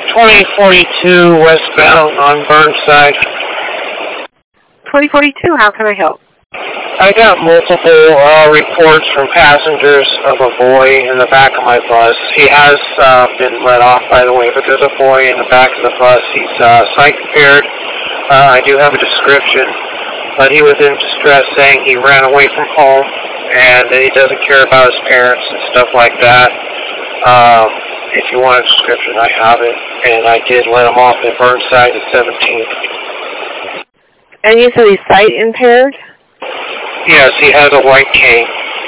2042 westbound on Burnside. 2042, how can I help? I got multiple reports from passengers of a boy in the back of my bus. He has been let off, by the way, but there's a boy in the back of the bus. He's sight impaired. I do have a description, but he was in distress saying he ran away from home and that he doesn't care about his parents and stuff like that. If you want a description, I have it, and I did let him off at Burnside at 17th. And you said he's sight impaired? Yes, he has a white cane.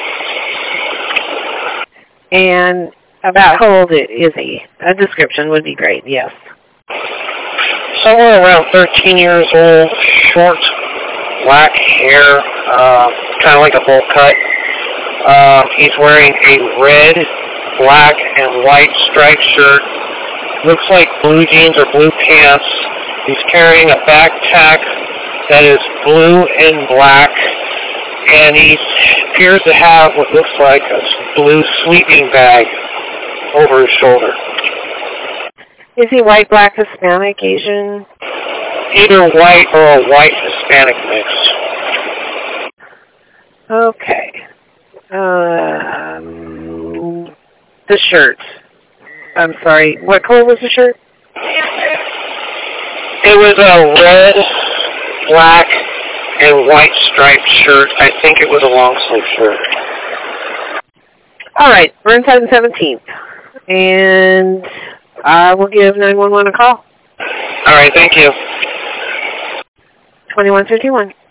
And about how old is he? A description would be great, yes. Somewhere around 13 years old, short, black hair, kind of like a bowl cut. He's wearing a red, black, and white striped shirt. Looks like blue jeans or blue pants. He's carrying a backpack that is blue and black, and he appears to have what looks like a blue sleeping bag over his shoulder. Is he white, black, Hispanic, Asian? Either white or a white Hispanic mix. Okay. The shirt. I'm sorry. What color was the shirt? It was a red, black, and white striped shirt. I think it was a long sleeve shirt. All right. Burnside 17th. And I will give 911 a call. All right. Thank you. 2151.